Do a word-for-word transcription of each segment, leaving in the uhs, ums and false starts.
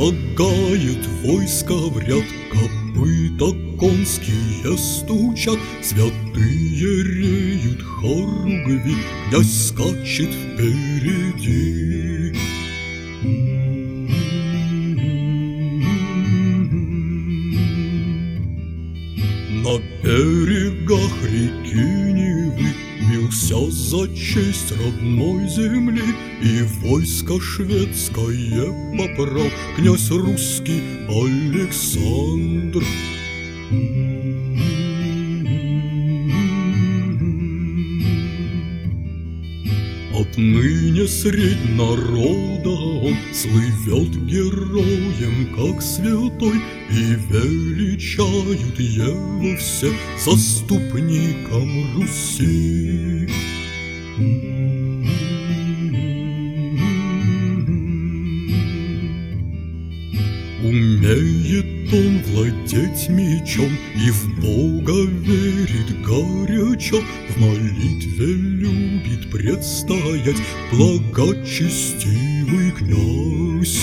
Шагает войско в ряд, копыта конские стучат, святые реют хоругви, князь скачет впереди. На берегах реки Невы бился за честь родной земли, и войско шведское попрал князь русский Александр. Отныне средь народа он слывет героем, как святой, и величают его все заступником Руси. Умеет он владеть мечом и в Бога верит горячо, в молитве любит предстоять благочестивый князь.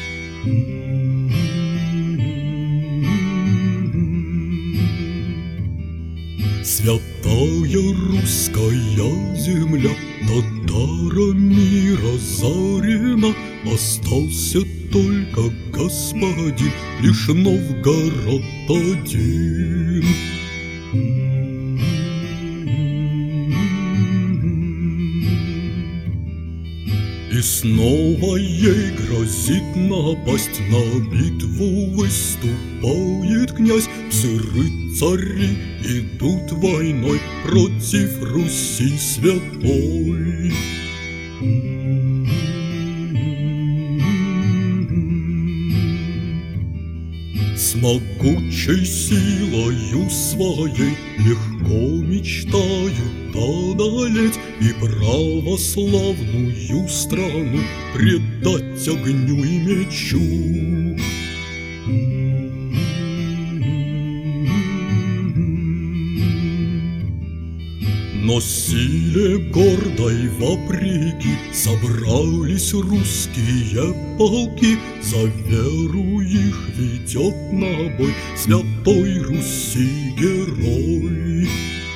Святая русская земля татарами разорена, остался только господин, лишь Новгород один. И снова ей грозит напасть, на битву выступает князь. Псы-рыцари идут войной против Руси святой. С могучей силою своей легко мечтают одолеть и православную страну предать огню и мечу. Но силе гордой вопреки собрались русские полки, за веру их ведет на бой святой Руси герой.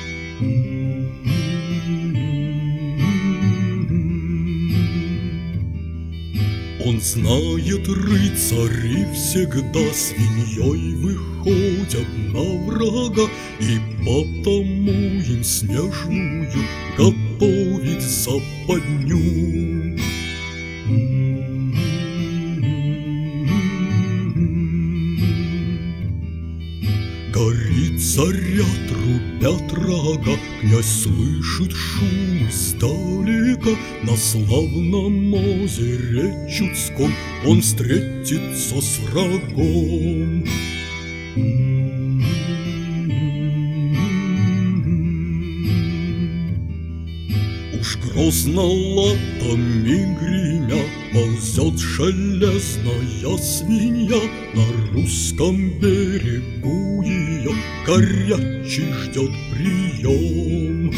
Он знает, рыцари всегда свиньей выходят на врага, и потому им снежную готовит западню. Горит заря, трубят рога, князь слышит шум издалека. На славном озере Чудском он встретится с врагом. Уж грозно латами гремя ползет железная свинья, на русском берегу ее горячий ждет прием.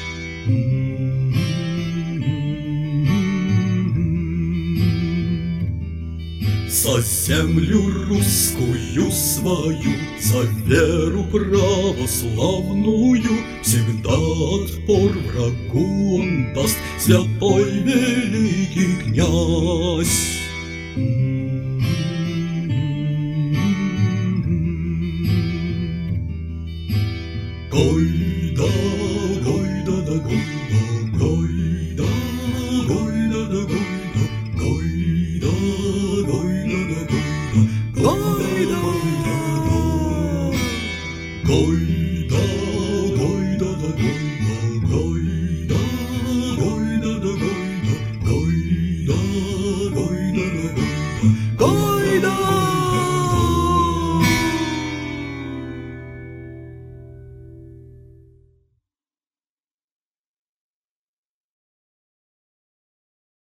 За землю русскую свою, за веру православную, всегда отпор врагу он даст, святой великий князь. Гойда, гойда да гойда,